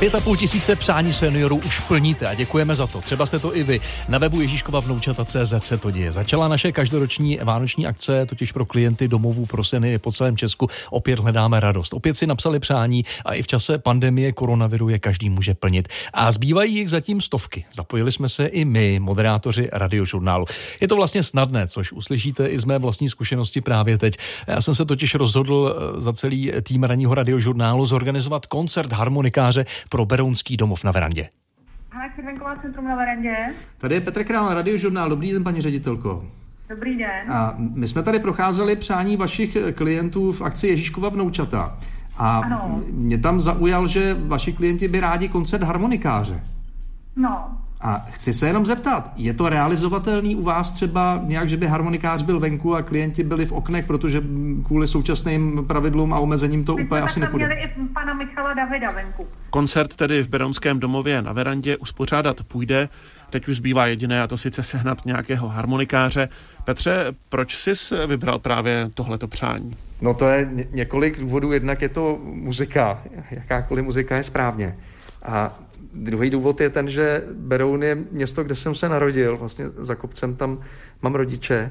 5,5 tisíce přání seniorů už plníte a děkujeme za to. Třeba jste to i vy. Na webu ježíškovavnoučata.cz se to děje. Začala naše každoroční vánoční akce, totiž pro klienty domovů pro seniory po celém Česku. Opět hledáme radost. Opět si napsali přání a i v čase pandemie koronaviru je každý může plnit. A zbývají jich zatím stovky. Zapojili jsme se i my, moderátoři Radiožurnálu. Je to vlastně snadné, což uslyšíte i z mé vlastní zkušenosti právě teď. Já jsem se totiž rozhodl za celý tým ranního Radiožurnálu zorganizovat koncert harmonikáře pro Berounský domov na Verandě. Červenková centrum na Verandě. Tady je Petr Král, Radiožurnál. Dobrý den, paní ředitelko. Dobrý den. A my jsme tady procházeli přání vašich klientů v akci Ježíškova vnoučata. A ano. Mě tam zaujal, že vaši klienti by rádi koncert harmonikáře. No. A chci se jenom zeptat, je to realizovatelný u vás třeba nějak, že by harmonikář byl venku a klienti byli v oknech, protože kvůli současným pravidlům a omezením to úplně asi nepůjde? My jsme měli i pana Michala Davida venku. Koncert tedy v Berounském domově na Verandě uspořádat půjde. Teď už zbývá jediné, a to sice sehnat nějakého harmonikáře. Petře, proč jsi vybral právě tohleto přání? No to je několik důvodů. Jednak je to muzika. Jakákoliv muzika je správně. A druhý důvod je ten, že Beroun je město, kde jsem se narodil. Vlastně za kopcem tam mám rodiče.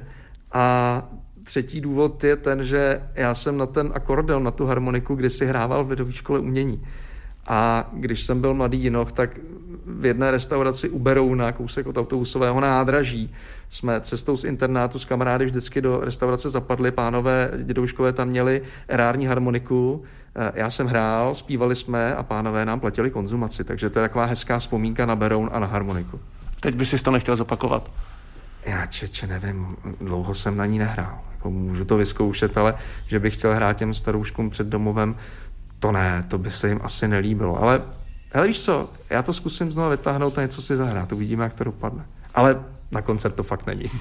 A třetí důvod je ten, že já jsem na ten akordeon, na tu harmoniku, kdysi hrával v lidové škole umění. A když jsem byl mladý jinoch, tak v jedné restauraci u Berouna, kousek od autobusového nádraží, jsme cestou z internátu s kamarády vždycky do restaurace zapadli. Pánové dědouškové tam měli erární harmoniku, já jsem hrál, zpívali jsme a pánové nám platili konzumaci. Takže to je taková hezká vzpomínka na Beroun a na harmoniku. Teď by si to nechtěl zopakovat? Já nevím, dlouho jsem na ní nehrál. Můžu to vyzkoušet, ale že bych chtěl hrát těm starouškům před domovem, to ne, to by se jim asi nelíbilo. Ale víš co, já to zkusím znovu vytáhnout a něco si zahrát. Uvidíme, jak to dopadne. Ale na koncert to fakt není.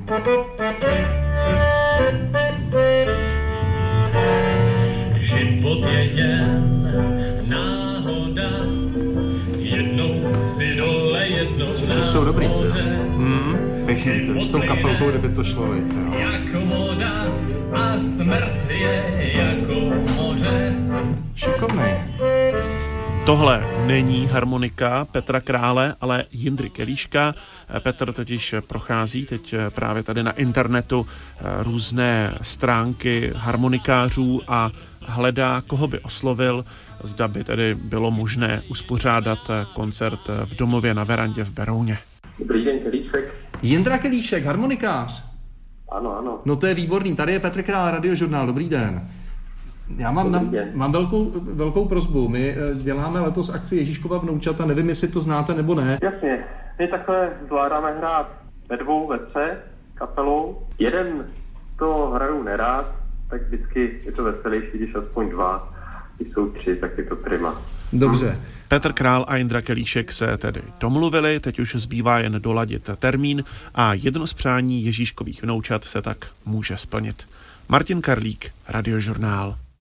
Život je jen náhoda, jednou si dole, jednou to jsou dobrý, pěkný, to s tou kapelkou, kdyby to šlo, jako voda a smrt je jako moře. Šikovný. Tohle není harmonika Petra Krále, ale Jindry Kelíška. Petr totiž prochází teď právě tady na internetu různé stránky harmonikářů a hledá, koho by oslovil, zda by tedy bylo možné uspořádat koncert v domově na Verandě v Berouně. Dobrý den, Kelíšek. Jindra Kelíšek, harmonikář. Ano. No to je výborný. Tady je Petr Král, Radiožurnál. Dobrý den. Já mám velkou prosbu. My děláme letos akci Ježíškova vnoučata. Nevím, jestli to znáte nebo ne. Jasně. My takhle zvládáme hrát ve dvou, ve třech kapelou. Jeden to hraju nerád, tak vždycky je to veselější, když aspoň dva. Když jsou tři, tak je to prima. Dobře. Petr Král a Jindra Kelíšek se tedy domluvili, teď už zbývá jen doladit termín a jedno z přání Ježíškových vnoučat se tak může splnit. Martin Karlík, Radiožurnál.